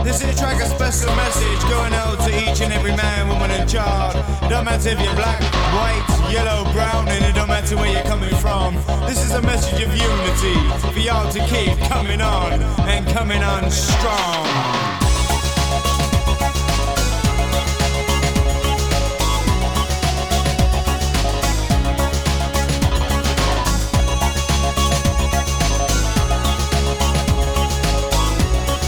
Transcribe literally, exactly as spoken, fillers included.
This is a track, a special message going out to each and every man, woman and child. Don't matter if you're black, white, yellow, brown, and it don't matter where you're coming from. This is a message of unity for y'all to keep coming on and coming on strong.